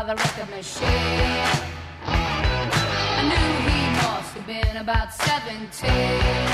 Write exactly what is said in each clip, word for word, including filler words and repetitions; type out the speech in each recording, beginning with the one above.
the record machine. I knew he must have been about seventeen.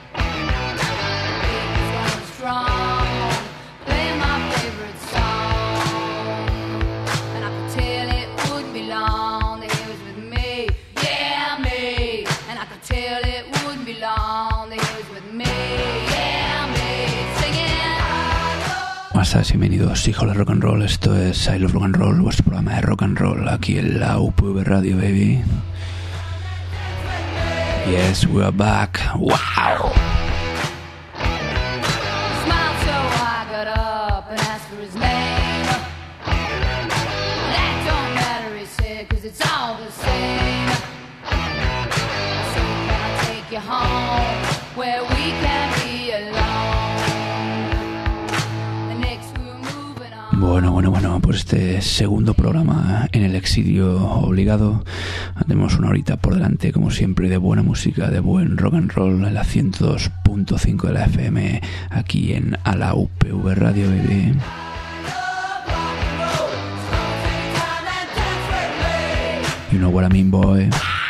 He was going strong, playing my favorite song, and I could tell it wouldn't be long that he was with me, yeah me. And I could tell it wouldn't be long that he was with me, yeah me. Singing. Buenas y bienvenidos, hijos de rock and roll. Esto es I Love Rock and Roll, vuestro programa de rock and roll aquí en la U P V Radio, baby. Yes, we are back. Wow. Smiled so I got up and asked for his name. That don't matter, he said, cause it's all the same. So can I take you home where we can be alone? The next we're moving on. Bueno, bueno, bueno, pues este segundo programa en el exilio obligado. Tenemos una horita por delante, como siempre, de buena música, de buen rock and roll en la ciento dos punto cinco de la F M, aquí en a la U P V Radio, baby. You know what I mean, boy.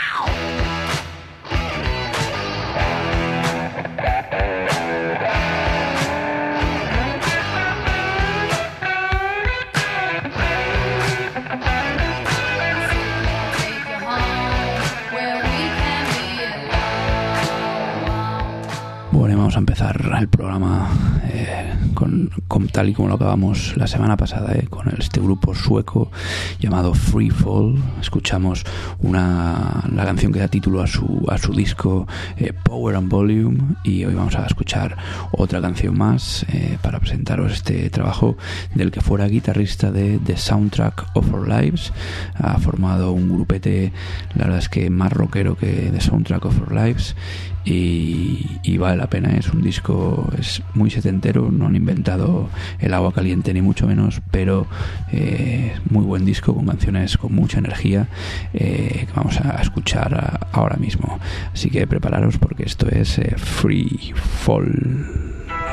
Vamos a empezar el programa eh, con, con tal y como lo acabamos la semana pasada, eh, con este grupo sueco llamado Free Fall. Escuchamos una, la canción que da título a su, a su disco eh, Power and Volume, y hoy vamos a escuchar otra canción más eh, para presentaros este trabajo del que fuera guitarrista de The Soundtrack of Our Lives. Ha formado un grupete, la verdad es que más rockero que The Soundtrack of Our Lives, y, y vale la pena. Es un disco, es muy setentero, no han inventado el agua caliente ni mucho menos, pero eh, muy buen disco con canciones con mucha energía eh, que vamos a escuchar a, ahora mismo. Así que prepararos porque esto es eh, Free Fall.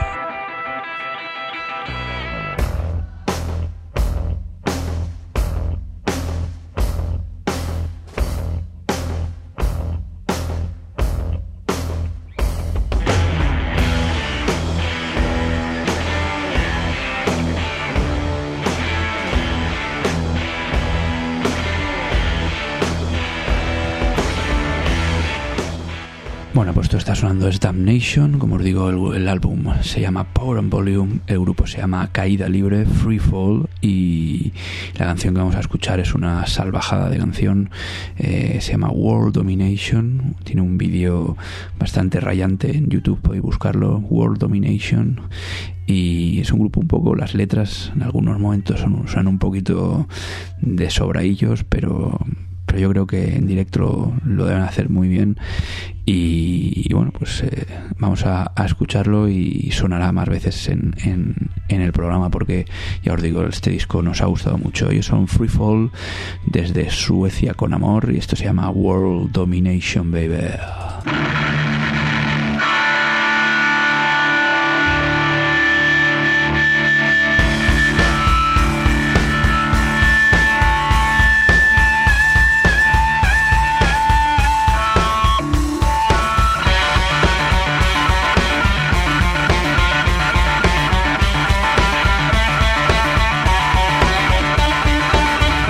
Bueno, pues esto está sonando, es Damnation. Como os digo, el, el álbum se llama Power and Volume, el grupo se llama Caída Libre, Free Fall, y la canción que vamos a escuchar es una salvajada de canción, eh, se llama World Domination. Tiene un vídeo bastante rayante en YouTube, podéis buscarlo, World Domination. Y es un grupo un poco, las letras en algunos momentos son, son un poquito de sobradillos, pero... pero yo creo que en directo lo deben hacer muy bien, y, y bueno, pues eh, vamos a, a escucharlo, y sonará más veces en, en, en el programa porque, ya os digo, este disco nos ha gustado mucho. Ellos son Free Fall desde Suecia con amor, y esto se llama World Domination, baby.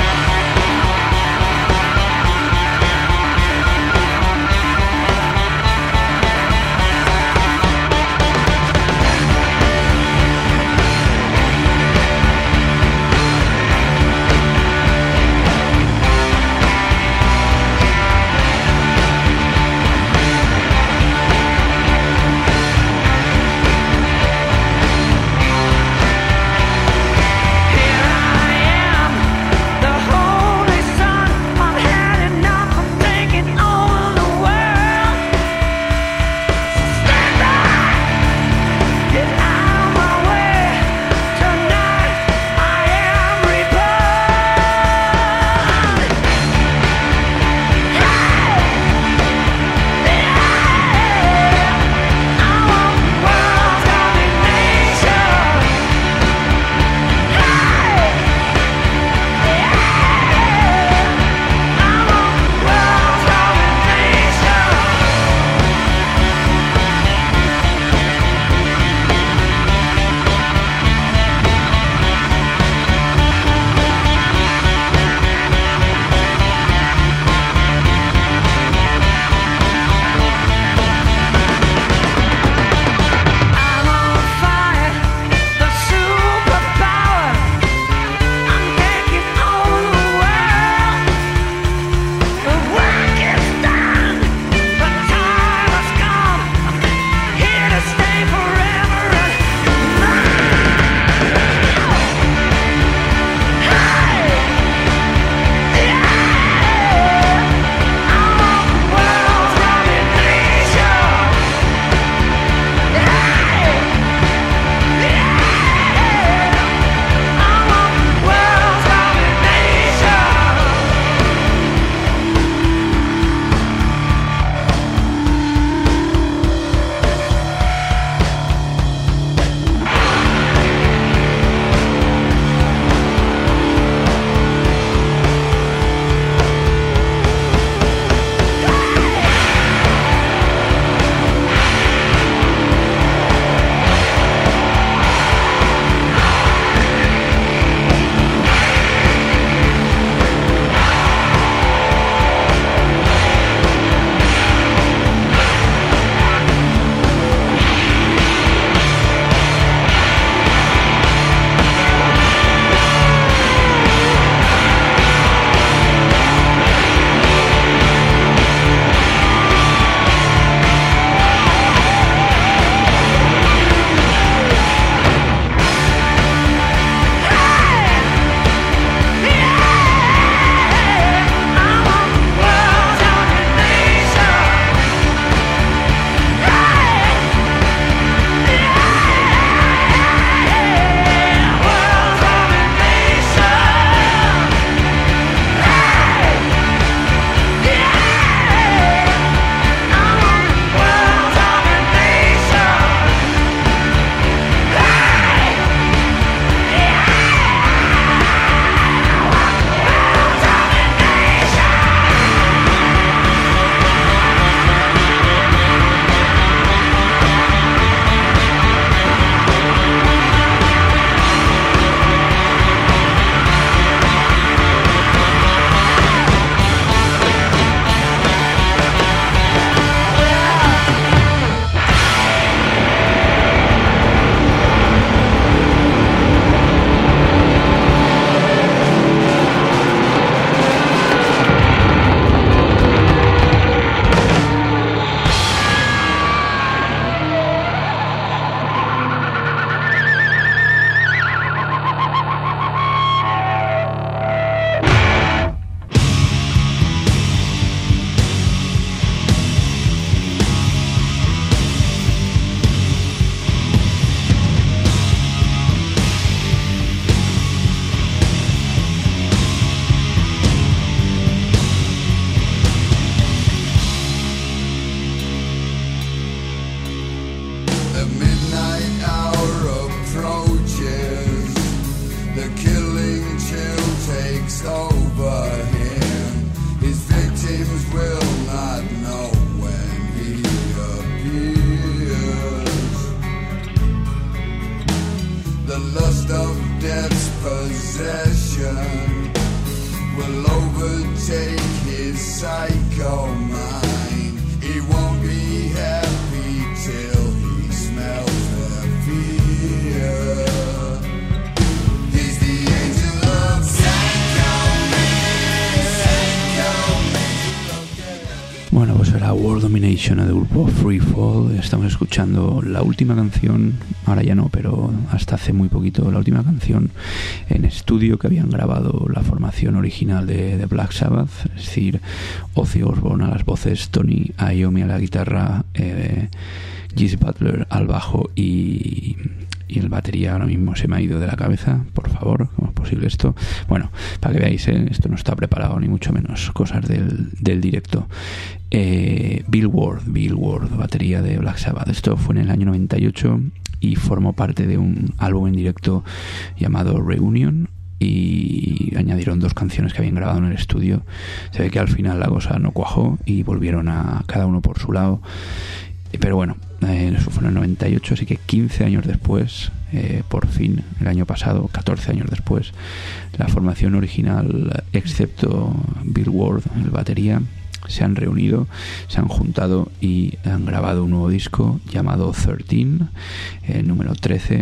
We'll be right back. possession will overtake his psycho mind. He won't be happy till he smells their fear. He's the angel of Psycho Man, Psycho Man. Bueno, pues era World Domination del grupo Free Fall. Estamos escuchando la última canción, ahora ya no, pero hasta hace muy poquito, la última canción en estudio que habían grabado la formación original de, de Black Sabbath, es decir, Ozzy Osbourne a las voces, Tony Iommi a la guitarra, eh, Geezer Butler al bajo y... y el batería ahora mismo se me ha ido de la cabeza, por favor, ¿cómo es posible esto? Bueno, para que veáis, ¿eh? Esto no está preparado, ni mucho menos, cosas del, del directo. Eh, Bill Ward, Bill Ward, batería de Black Sabbath. Esto fue en el año noventa y ocho y formó parte de un álbum en directo llamado Reunion, y añadieron dos canciones que habían grabado en el estudio. Se ve que al final la cosa no cuajó y volvieron a cada uno por su lado. Pero bueno, eh, eso fue en el noventa y ocho, así que quince años después, eh, por fin, el año pasado, catorce años después, la formación original, excepto Bill Ward, el batería, se han reunido, se han juntado y han grabado un nuevo disco llamado trece, el número trece.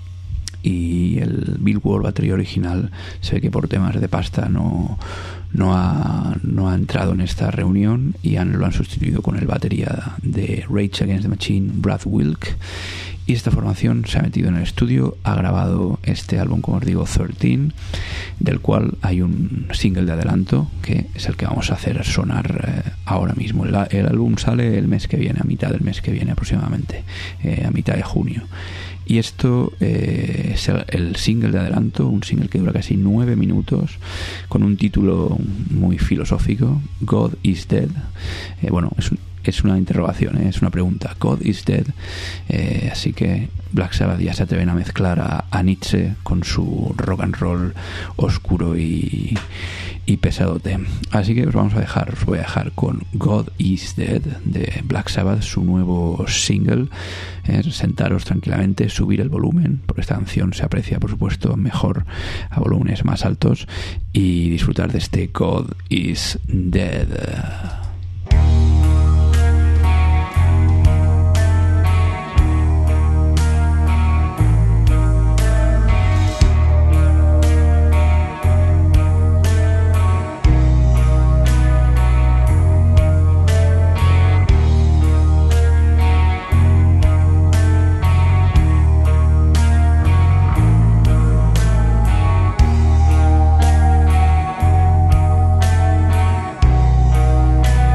Y el Bill Ward, batería original, se ve que por temas de pasta no, no, ha, no ha entrado en esta reunión y han, lo han sustituido con el batería de Rage Against the Machine, Brad Wilk. Y esta formación se ha metido en el estudio, ha grabado este álbum, como os digo, trece, del cual hay un single de adelanto que es el que vamos a hacer sonar eh, ahora mismo. El, el álbum sale el mes que viene, a mitad del mes que viene aproximadamente, eh, a mitad de junio. Y esto eh, es el, el single de adelanto, un single que dura casi nueve minutos, con un título muy filosófico, God is Dead. Eh, bueno, es, un, es una interrogación, ¿eh? Es una pregunta. God is Dead. Eh, así que Black Sabbath ya se atreven a mezclar a, a Nietzsche con su rock and roll oscuro y, y pesadote. Así que os vamos a dejar, os voy a dejar con God is Dead de Black Sabbath, su nuevo single. Eh, sentaros tranquilamente, subir el volumen, porque esta canción se aprecia, por supuesto, mejor a volúmenes más altos, y disfrutar de este God is Dead. Thank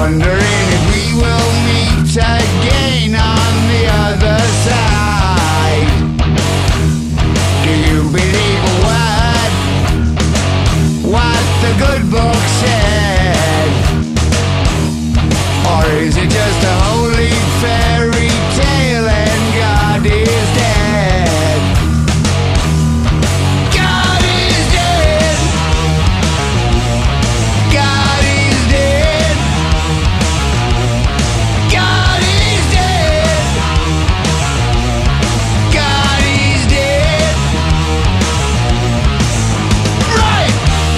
wondering if we will meet again on the other side. Do you believe a word what the good book said? Or is it just a holy fairy tale and God is dead? God is dead. God is dead. God is dead. God is dead. Right.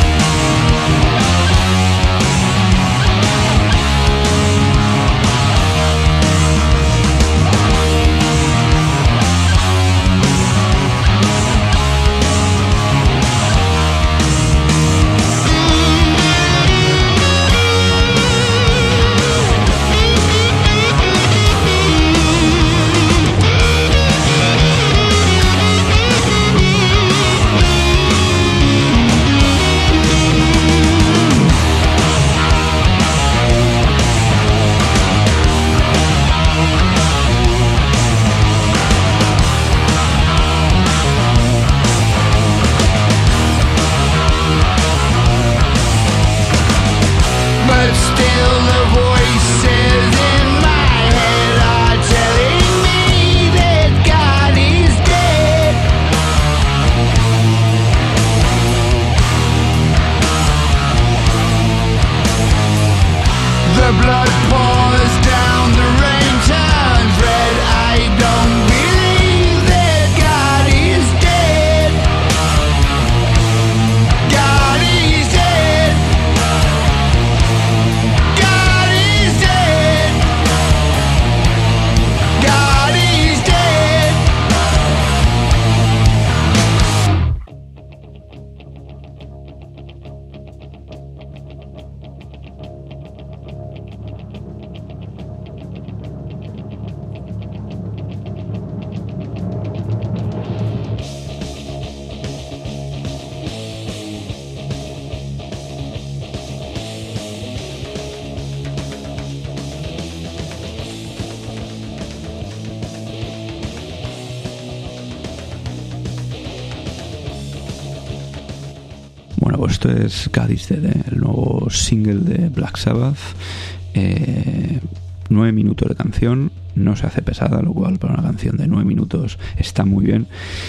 But still the voices in my head are telling me that God is dead. The blood pours down, the rain turns red. I don't believe that God is dead. God is dead. God is dead. God is dead. Bueno, pues esto es God is Dead, ¿eh? El nuevo single de Black Sabbath. Eh, nueve minutos de canción, no se hace pesada, lo cual para una canción de nueve minutos está muy bien.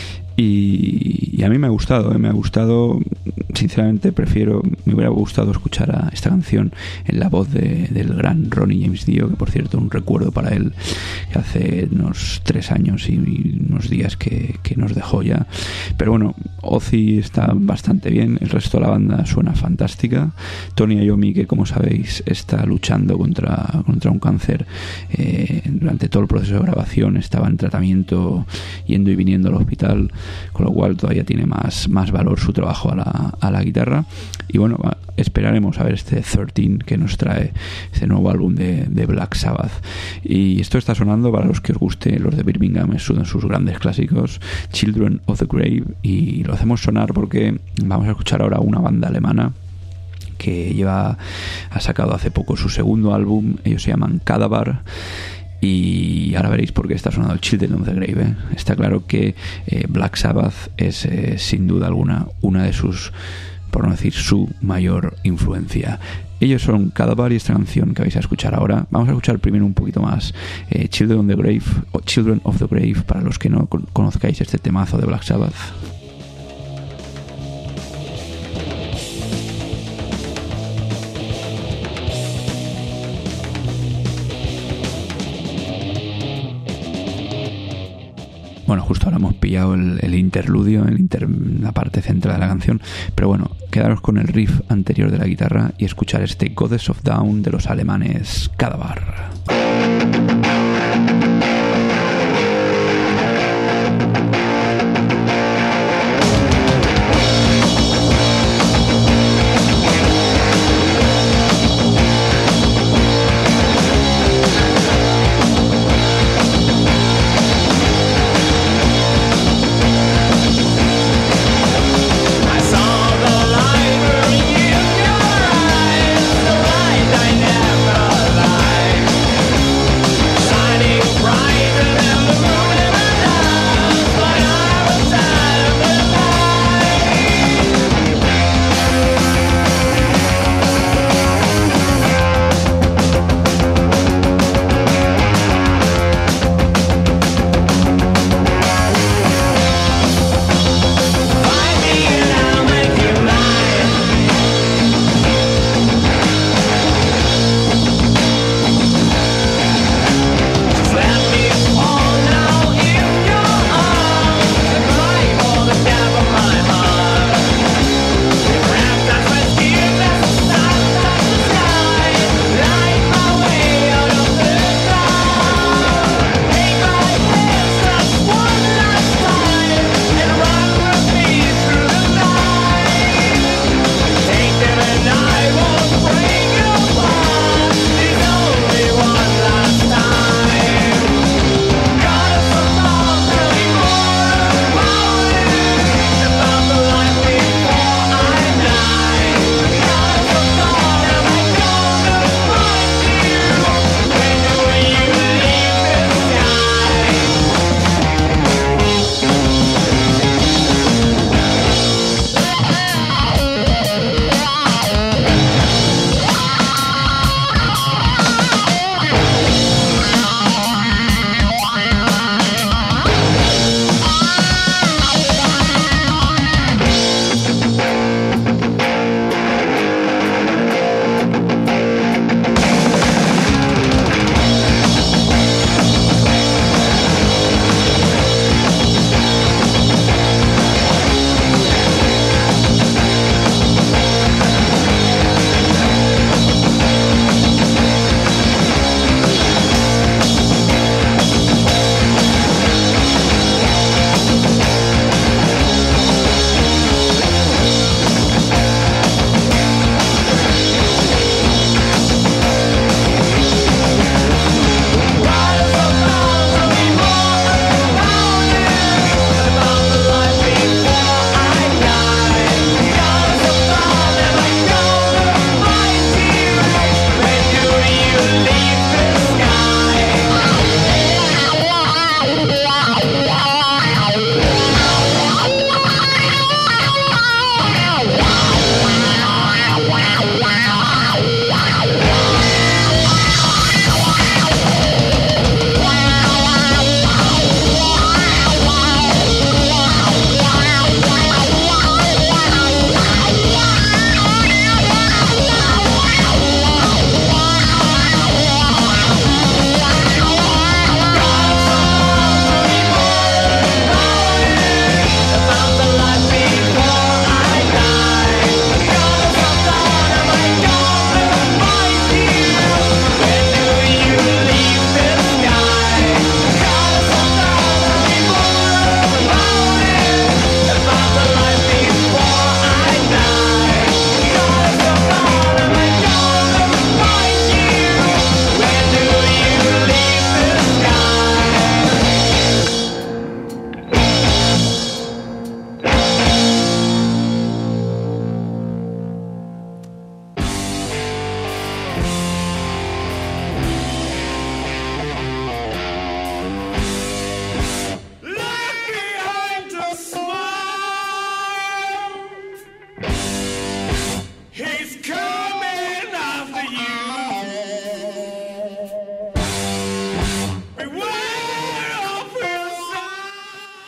Y, y a mí me ha gustado, ¿eh? me ha gustado, sinceramente prefiero, me hubiera gustado escuchar a esta canción en la voz de, del gran Ronnie James Dio, que por cierto un recuerdo para él, que hace unos tres años y, y unos días que, que nos dejó ya. Pero bueno, Ozzy está bastante bien, el resto de la banda suena fantástica. Tony Iommi, que como sabéis está luchando contra, contra un cáncer, eh, durante todo el proceso de grabación estaba en tratamiento, yendo y viniendo al hospital, con lo cual todavía tiene más, más valor su trabajo a la, a la guitarra. Y bueno, esperaremos a ver este trece que nos trae este nuevo álbum de, de Black Sabbath. Y esto está sonando, para los que os guste los de Birmingham, es uno de sus grandes clásicos, Children of the Grave, y lo hacemos sonar porque vamos a escuchar ahora una banda alemana que lleva ha sacado hace poco su segundo álbum. Ellos se llaman Cadaver. Y ahora veréis por qué está sonando el Children of the Grave, ¿eh? Está claro que eh, Black Sabbath es eh, sin duda alguna una de sus, por no decir su mayor influencia. Ellos son Cadaver y esta canción que vais a escuchar ahora. Vamos a escuchar primero un poquito más eh, Children of the Grave, o Children of the Grave, para los que no con- conozcáis este temazo de Black Sabbath. Bueno, justo ahora hemos pillado el, el interludio, el inter, la parte central de la canción, pero bueno, quedaros con el riff anterior de la guitarra y escuchar este Goddess of Dawn de los alemanes Cadaver. I saw the library in your eyes, the light I never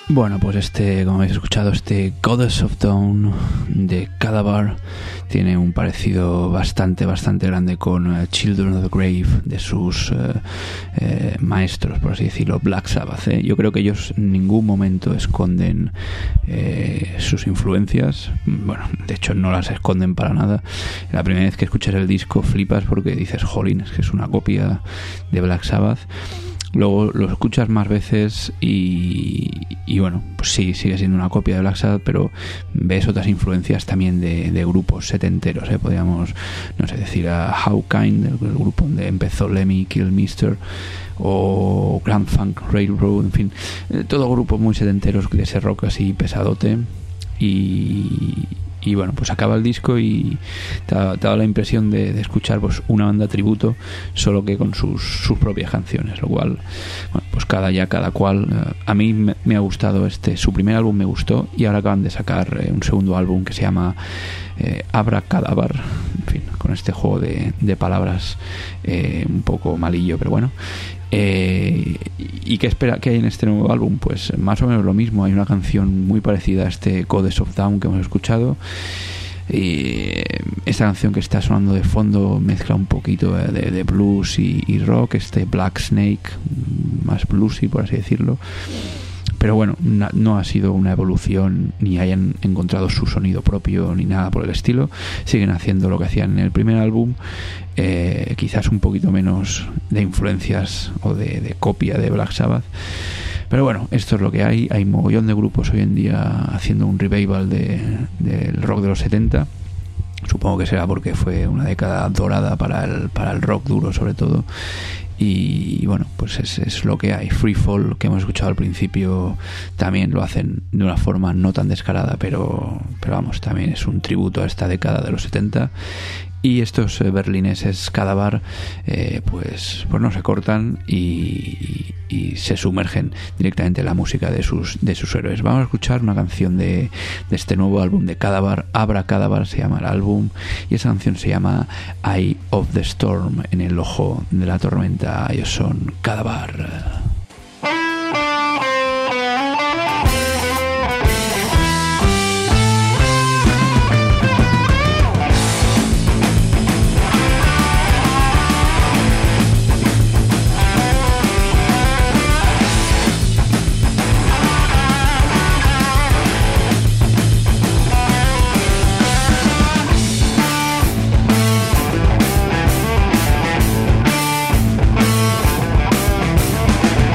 Bueno, pues este, como habéis escuchado, este Goddess of Dawn de Cadaver tiene un parecido bastante, bastante grande con uh, Children of the Grave de sus uh, eh, maestros, por así decirlo, Black Sabbath. ¿eh? Yo creo que ellos en ningún momento esconden eh, sus influencias. Bueno, de hecho no las esconden para nada. La primera vez que escuchas el disco flipas porque dices, jolín, es que es una copia de Black Sabbath. Luego lo escuchas más veces y, y bueno, pues sí, sigue siendo una copia de Black Sabbath, pero ves otras influencias también de, de grupos setenteros, ¿eh? Podríamos, no sé, decir a How Kind, el, el grupo donde empezó Lemmy Kilmister, o Grand Funk Railroad, en fin, eh, todo grupo muy setenteros de ese rock así pesadote. Y, y bueno, pues acaba el disco y te ha, te ha dado la impresión de, de escuchar pues una banda tributo, solo que con sus, sus propias canciones, lo cual, bueno, pues cada ya cada cual. Eh, a mí me, me ha gustado este, su primer álbum me gustó, y ahora acaban de sacar eh, un segundo álbum que se llama eh, Abracadabar, en fin, con este juego de, de palabras eh, un poco malillo, pero bueno. Eh, ¿Y qué espera que hay en este nuevo álbum? Pues más o menos lo mismo. Hay una canción muy parecida a este Goddess of Dawn que hemos escuchado, y esta canción que está sonando de fondo mezcla un poquito de, de blues y, y rock, este Black Snake más bluesy, por así decirlo. Pero bueno, na, no ha sido una evolución, ni hayan encontrado su sonido propio, ni nada por el estilo. Siguen haciendo lo que hacían en el primer álbum, eh, quizás un poquito menos de influencias o de, de copia de Black Sabbath. Pero bueno, esto es lo que hay. Hay mogollón de grupos hoy en día haciendo un revival de, del rock de los setenta. Supongo que será porque fue una década dorada para el, para el rock duro, sobre todo. Y bueno, pues es, es lo que hay. Freefall, que hemos escuchado al principio, también lo hacen de una forma no tan descarada, pero, pero vamos, también es un tributo a esta década de los setenta. Y estos eh, berlineses Cadaver eh, pues, pues no se cortan y, y, y se sumergen directamente en la música de sus, de sus héroes. Vamos a escuchar una canción de, de este nuevo álbum de Cadaver, Abracadabar se llama el álbum, y esa canción se llama Eye of the Storm, en el ojo de la tormenta. Ellos son Cadaver. Thank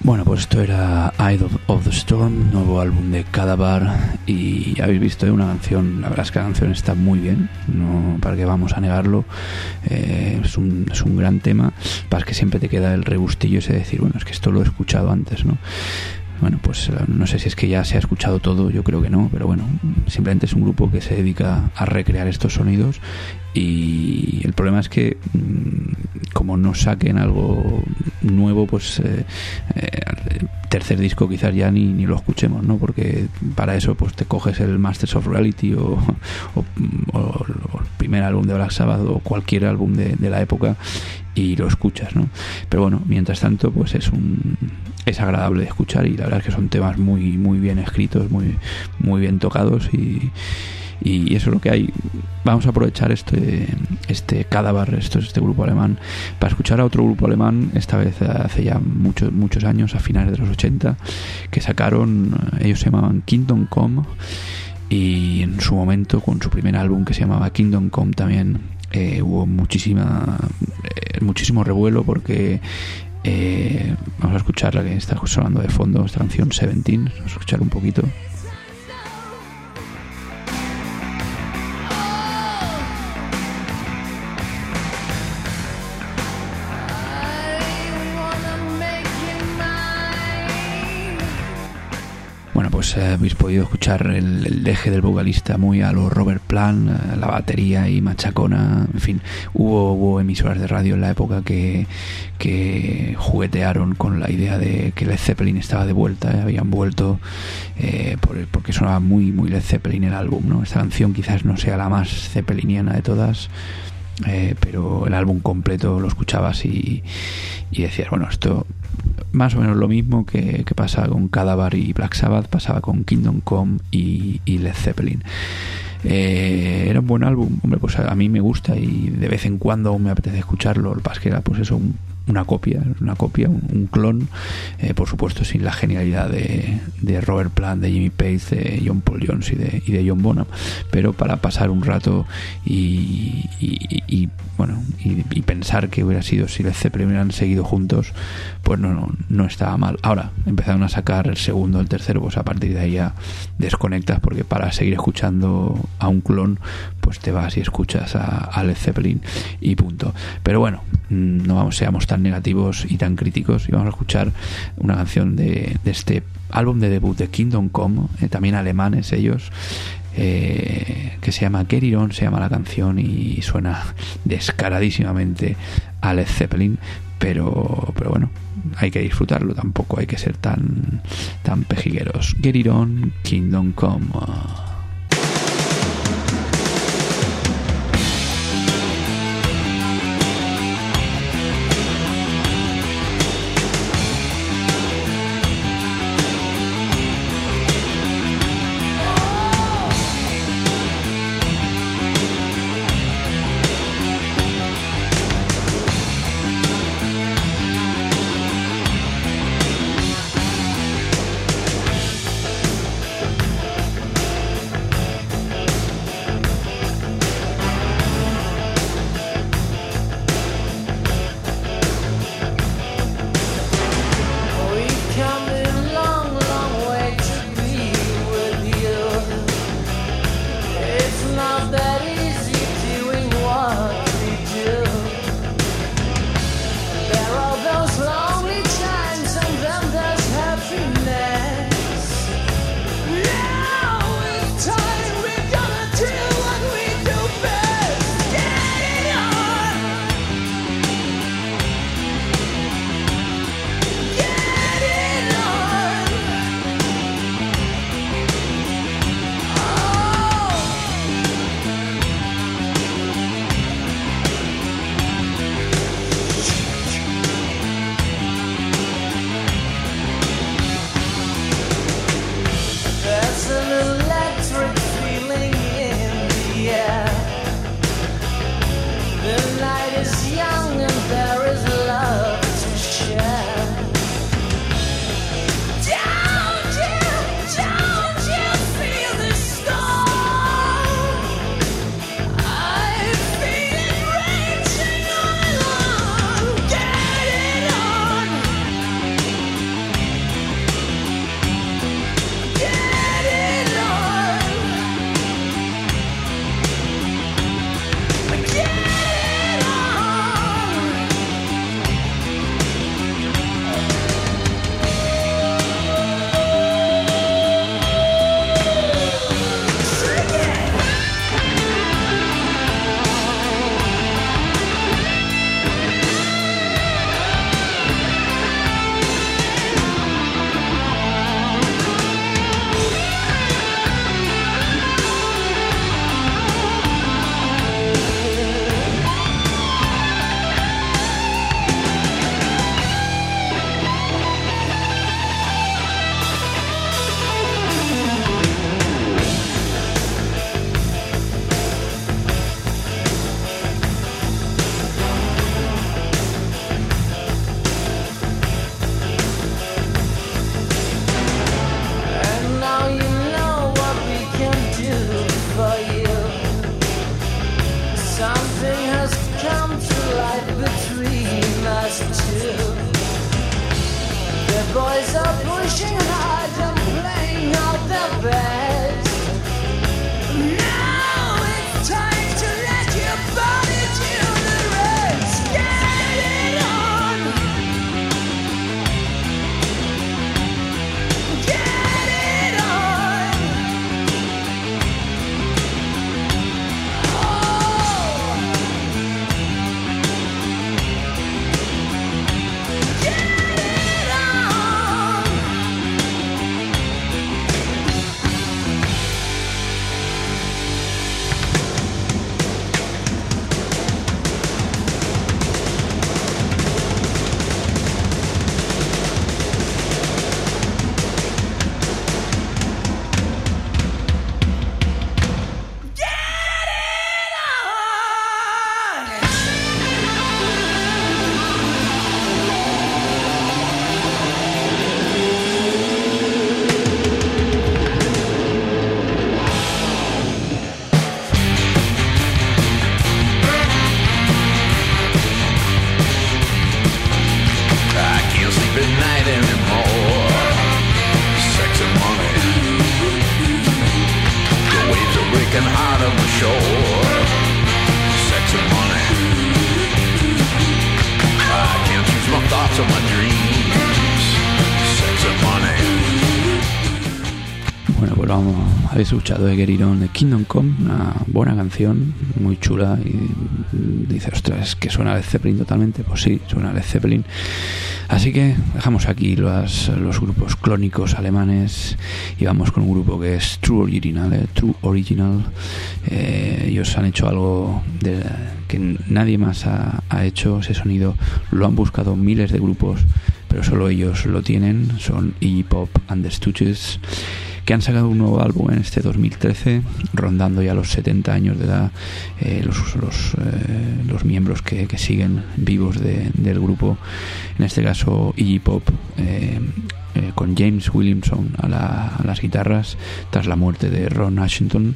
Bueno, pues esto era Eye of, of the Storm, nuevo álbum de Cadavar, y habéis visto, ¿eh? Una canción, la verdad es que la canción está muy bien, no para qué vamos a negarlo, eh, es, un, es un gran tema, para que siempre te queda el regustillo ese de decir, bueno, es que esto lo he escuchado antes, ¿no? Bueno, pues no sé si es que ya se ha escuchado todo, yo creo que no, pero bueno, simplemente es un grupo que se dedica a recrear estos sonidos, y el problema es que como no saquen algo nuevo, pues eh, eh, tercer disco quizás ya ni, ni lo escuchemos, ¿no? Porque para eso pues te coges el Masters of Reality o, o, o, o el primer álbum de Black Sabbath o cualquier álbum de, de la época y lo escuchas, ¿no? Pero bueno, mientras tanto pues es un es agradable de escuchar, y la verdad es que son temas muy muy bien escritos, muy muy bien tocados, y y eso es lo que hay. Vamos a aprovechar este este Cadavar, esto es este grupo alemán, para escuchar a otro grupo alemán, esta vez hace ya muchos muchos años, a finales de los ochenta, que sacaron, ellos se llamaban Kingdom Come, y en su momento con su primer álbum que se llamaba Kingdom Come también eh, hubo muchísima eh, muchísimo revuelo, porque eh, vamos a escuchar la que está sonando de fondo, esta canción Seventeen, vamos a escuchar un poquito. Bueno, pues eh, habéis podido escuchar el, el deje del vocalista muy a lo Robert Plant, eh, la batería y machacona, en fin, hubo, hubo emisoras de radio en la época que, que juguetearon con la idea de que Led Zeppelin estaba de vuelta, eh, habían vuelto eh, por, porque sonaba muy muy Led Zeppelin el álbum, ¿no? Esta canción quizás no sea la más zeppeliniana de todas, eh, pero el álbum completo lo escuchabas y, y decías, bueno, esto más o menos lo mismo que, que pasa con Cadavar y Black Sabbath, pasaba con Kingdom Come y, y Led Zeppelin. Eh, era un buen álbum, hombre, pues a, a mí me gusta y de vez en cuando me apetece escucharlo. Lo que pasa es que era pues eso, un, una copia, una copia, un, un clon, eh, por supuesto sin la genialidad de, de Robert Plant, de Jimmy Page, de John Paul Jones y de, y de John Bonham, pero para pasar un rato y, y, y bueno y, y pensar que hubiera sido si Led Zeppelin hubieran seguido juntos, pues no, no, no estaba mal. Ahora empezaron a sacar el segundo, el tercero, pues a partir de ahí ya desconectas, porque para seguir escuchando a un clon pues te vas y escuchas a, a Led Zeppelin y punto. Pero bueno, no vamos, seamos tan negativos y tan críticos, y vamos a escuchar una canción de, de este álbum de debut de Kingdom Come, eh, también alemanes ellos, eh, que se llama Get It On, se llama la canción, y suena descaradísimamente a Led Zeppelin, pero, pero bueno, hay que disfrutarlo, tampoco hay que ser tan, tan pejigueros. Get It On, Kingdom Come. Get pushing hard and playing out their best. Now it's time to let your body do the rest. Get it on. Get it on. Oh. Get it on. I can't sleep at night anymore. Sex and money. The waves are breaking hard on the shore. Sex and money. I can't choose my thoughts or my dreams. Sex and money. Bueno, pues vamos, habéis escuchado de Get It On de Kingdom Come, una buena canción, muy chula, y dice, ostras, que suena a Led Zeppelin totalmente. Pues sí, suena a Led Zeppelin. Así que dejamos aquí los, los grupos clónicos alemanes y vamos con un grupo que es True Original, eh, True Original. Eh, ellos han hecho algo de, que nadie más ha, ha hecho, ese sonido lo han buscado miles de grupos, pero solo ellos lo tienen. Son Iggy Pop and the Stooges, que han sacado un nuevo álbum en este dos mil trece, rondando ya los setenta años de edad. Eh, los los, eh, los miembros que, que siguen vivos de, del grupo, en este caso Iggy Pop, eh, eh, con James Williamson a, la, a las guitarras, tras la muerte de Ron Ashington.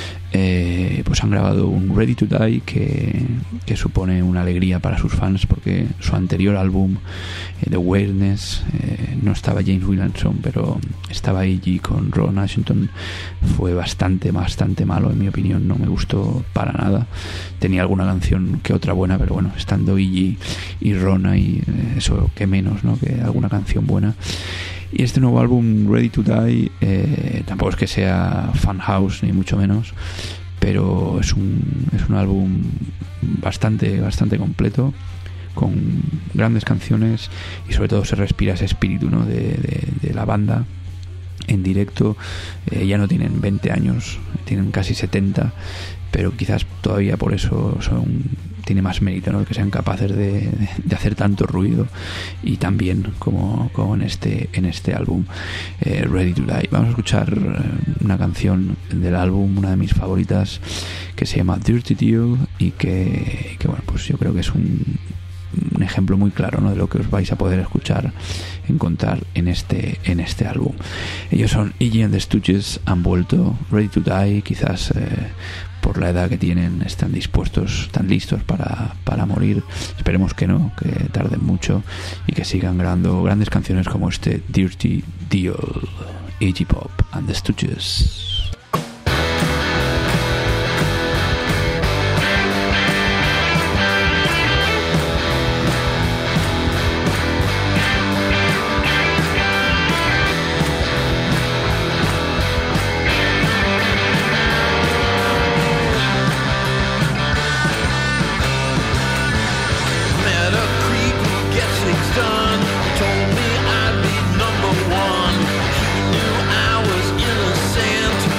Eh, pues han grabado un Ready to Die que, que supone una alegría para sus fans, porque su anterior álbum, eh, The Awareness, eh, no estaba James Williamson, pero estaba Iggy con Ron Ashington. Fue bastante, bastante malo, en mi opinión. No me gustó para nada. Tenía alguna canción que otra buena, pero bueno, estando Iggy y Ron ahí, eh, eso que menos, ¿no?, que alguna canción buena. Y este nuevo álbum, Ready to Die, eh, tampoco es que sea fan house ni mucho menos, pero es un es un álbum bastante bastante completo, con grandes canciones, y sobre todo se respira ese espíritu, ¿no?, de, de, de la banda en directo. Eh, ya no tienen veinte años, tienen casi setenta, pero quizás todavía por eso son, tiene más mérito, ¿no?, que sean capaces de, de hacer tanto ruido y tan bien como, como en este en este álbum, eh, Ready to Die. Vamos a escuchar una canción del álbum, una de mis favoritas, que se llama Dirty Deal, y que, que bueno, pues yo creo que es un un ejemplo muy claro, ¿no?, de lo que os vais a poder escuchar, encontrar en este en este álbum. Ellos son Iggy and the Stooges, han vuelto. Ready to Die, quizás eh, por la edad que tienen están dispuestos, están listos para, para morir. Esperemos que no, que tarden mucho y que sigan grabando grandes canciones como este Dirty Deal. Iggy Pop and the Stooges. Told me I'd be number one. He knew I was innocent.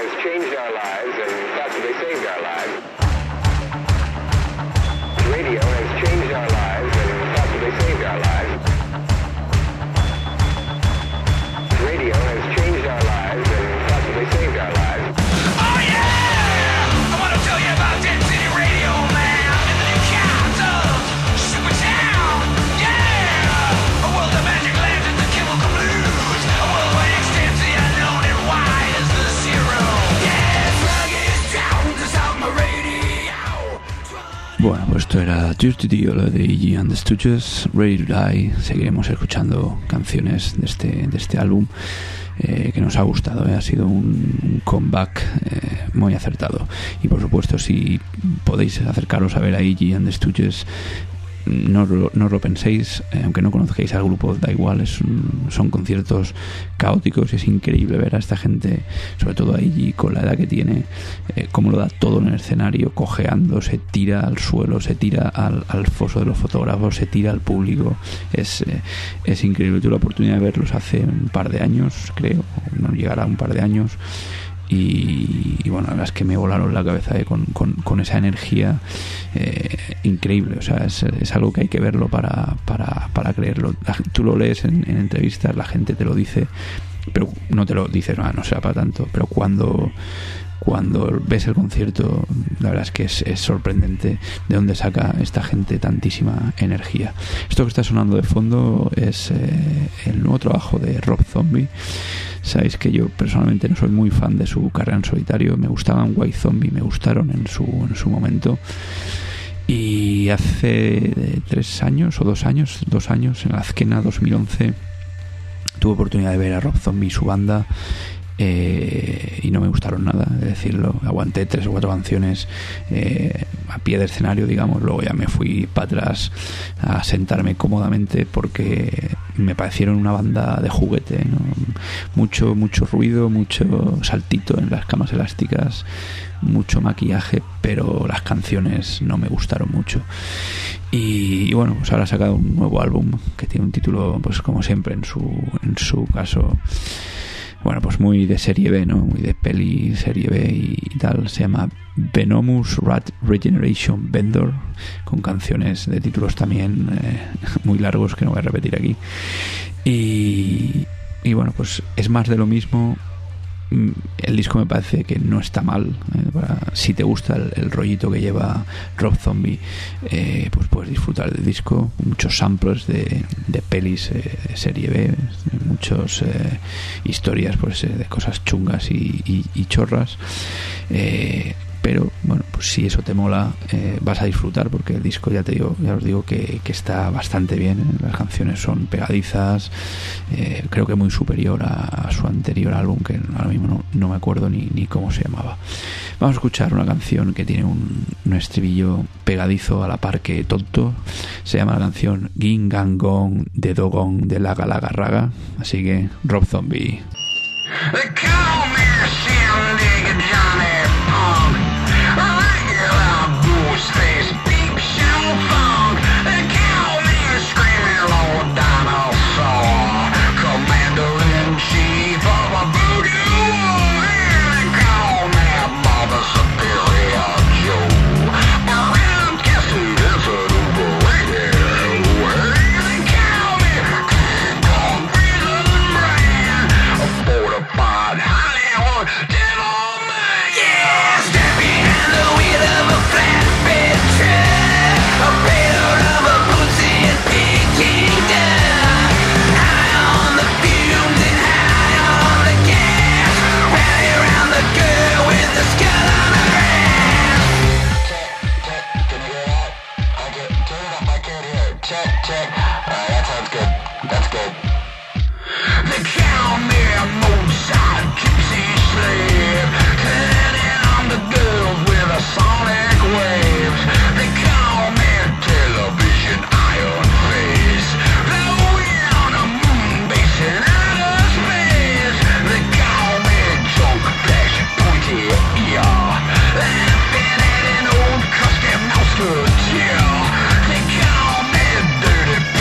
has changed our lives and possibly saved our lives. Radio has changed our lives and possibly saved our lives. Radio has changed our lives and possibly saved our lives. Oh yeah! I want to tell you about Dead City Radio, man. In the new capital, Supertown, yeah! A world of magic lanterns and chemical blues. A worldwide extent to the unknown and wide as the zero. Yeah, sluggish sound is out my radio. Bueno, pues esto era Dirty Deal de Iggy and the Stooges, Ready to Die. Seguiremos escuchando canciones de este, de este álbum eh, que nos ha gustado, eh. Ha sido un, un comeback eh, muy acertado. Y por supuesto, si podéis acercaros a ver a Iggy and the Stooges, no, no lo penséis, eh, aunque no conozcáis al grupo, da igual, es un, son conciertos caóticos y es increíble ver a esta gente, sobre todo a Iggy con la edad que tiene, eh, cómo lo da todo en el escenario, cojeando, se tira al suelo, se tira al, al foso de los fotógrafos, se tira al público, es, eh, es increíble. Tuve la oportunidad de verlos hace un par de años, creo, no llegará a un par de años. Y, y bueno, la verdad es que me volaron la cabeza eh, con, con, con esa energía eh, increíble. O sea, es, es algo que hay que verlo para, para, para creerlo. La, tú lo lees en, en entrevistas, la gente te lo dice, pero no te lo dices, no, no será para tanto. Pero cuando cuando ves el concierto, la verdad es que es, es sorprendente de dónde saca esta gente tantísima energía. Esto que está sonando de fondo es eh, el nuevo trabajo de Rob Zombie. Sabéis que yo personalmente no soy muy fan de su carrera en solitario. Me gustaban White Zombie, me gustaron en su, en su momento. Y hace tres años o dos años, dos años, en la Azkena dos mil once, tuve oportunidad de ver a Rob Zombie y su banda. Eh, y no me gustaron nada, de decirlo. Aguanté tres o cuatro canciones eh, a pie de escenario, digamos. Luego ya me fui para atrás a sentarme cómodamente porque me parecieron una banda de juguete, ¿no? Mucho, mucho ruido, mucho saltito en las camas elásticas, mucho maquillaje, pero las canciones no me gustaron mucho. Y, y bueno, pues ahora ha sacado un nuevo álbum que tiene un título, pues como siempre en su, en su caso, bueno, pues muy de serie B, ¿no? Muy de peli, serie B y, y tal. Se llama Venomous Rat Regeneration Vendor, con canciones de títulos también eh, muy largos que no voy a repetir aquí. Y, y bueno, pues es más de lo mismo. El disco me parece que no está mal, eh, para, si te gusta el, el rollito que lleva Rob Zombie, eh, pues puedes disfrutar del disco. Muchos samplers de, de pelis eh, de serie B, muchas eh, historias pues eh, de cosas chungas y, y, y chorras, eh, pero bueno, pues si eso te mola, eh, vas a disfrutar, porque el disco, ya te digo, ya os digo que, que está bastante bien, ¿eh? Las canciones son pegadizas, eh, creo que muy superior a, a su anterior álbum, que ahora mismo no, no me acuerdo ni, ni cómo se llamaba. Vamos a escuchar una canción que tiene un, un estribillo pegadizo a la par que tonto. Se llama la canción Ging Gang Gong de Dogon de Laga Laga Raga. Así que Rob Zombie. They call me Shindig Johnny Punk, regular booze face, beep show funk. They call me Screaming Lord Dinosaur, Commander-in-Chief of a voodoo war. They call me Mother Superior Joe, around Cassie is an overrated. They call me King Kong Prison Brand, a fortified Hollywood devil man. Yeah, step behind the wheel of a flatbed truck, a payload of a pussy and Peking duck. High on the fumes and high on the gas, rally around the girl with the skull on her ass. Check, check, can you hear that? I can turn it up, I can't hear it. Check, check. Alright, that sounds good. That's good. They call me a Mozart gypsy slave, turning on the girls with a sonic waves. They call me television iron face, blowing on a moon base in outer space. They call me joke flesh, pointy ear, laughing at an old custom musketeer. They call me dirty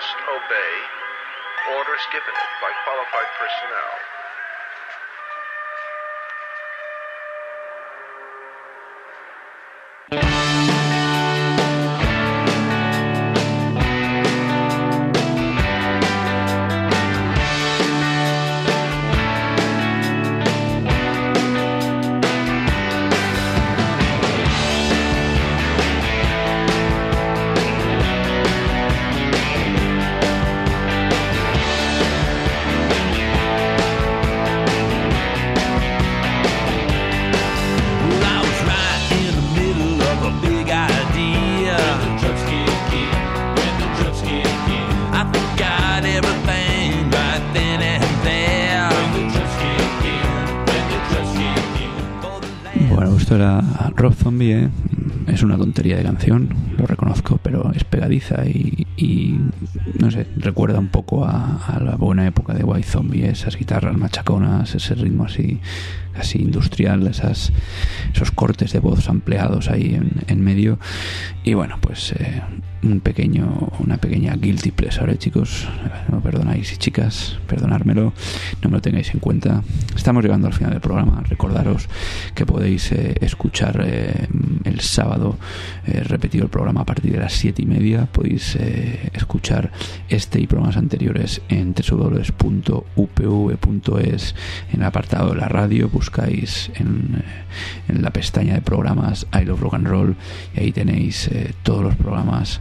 must obey orders given it by qualified personnel. Era Rob Zombie, ¿eh? Es una tontería de canción, lo reconozco, pero es pegadiza y, y no sé, recuerda un poco a, a la buena época de White Zombie, esas guitarras machaconas, ese ritmo así casi industrial, esas, esos cortes de voz ampliados ahí en, en medio. Y bueno, pues eh, un pequeño, una pequeña guilty pleasure, ¿eh, chicos? No me perdonáis, y chicas, perdonármelo, no me lo tengáis en cuenta. Estamos llegando al final del programa. Recordaros que podéis eh, escuchar eh, el sábado eh, repetido el programa a partir de las siete y media. Podéis eh, escuchar este y programas anteriores en doble u doble u doble u punto u p v punto es, en el apartado de la radio. Buscáis en, en la pestaña de programas I Love Rock and Roll y ahí tenéis eh, todos los programas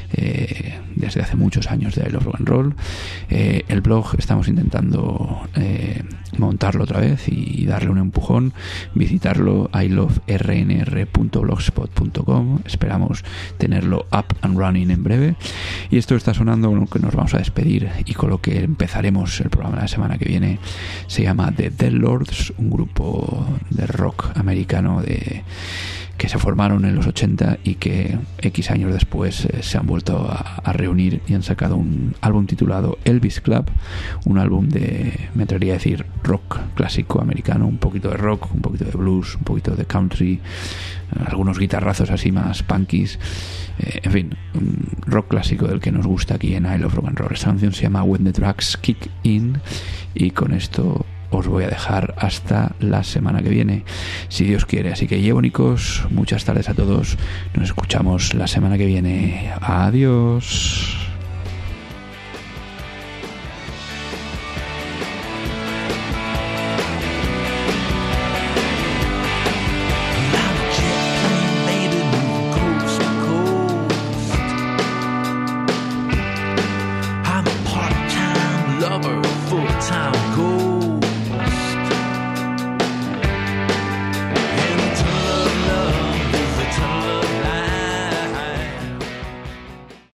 eh, desde hace muchos años de I Love Rock and Roll. Eh, el blog estamos intentando eh, montarlo otra vez y, y darle un empujón. Visitarlo i love r n r punto blogspot punto com. Esperamos tenerlo up and running en breve. Y esto está sonando con lo que nos vamos a despedir y con lo que empezaremos el programa de la semana que viene. Se llama The Dead Lords, un grupo de rock americano de que se formaron en los ochenta y que X años después eh, se han vuelto a, a reunir y han sacado un álbum titulado Elvis Club, un álbum de, me atrevería a decir, rock clásico americano, un poquito de rock, un poquito de blues, un poquito de country, algunos guitarrazos así más punkies, eh, en fin, un rock clásico del que nos gusta aquí en I Love Rock and Roll. Esta canción se llama When the Drugs Kick In y con esto os voy a dejar hasta la semana que viene, si Dios quiere. Así que llevonicos, muchas tardes a todos. Nos escuchamos la semana que viene. Adiós.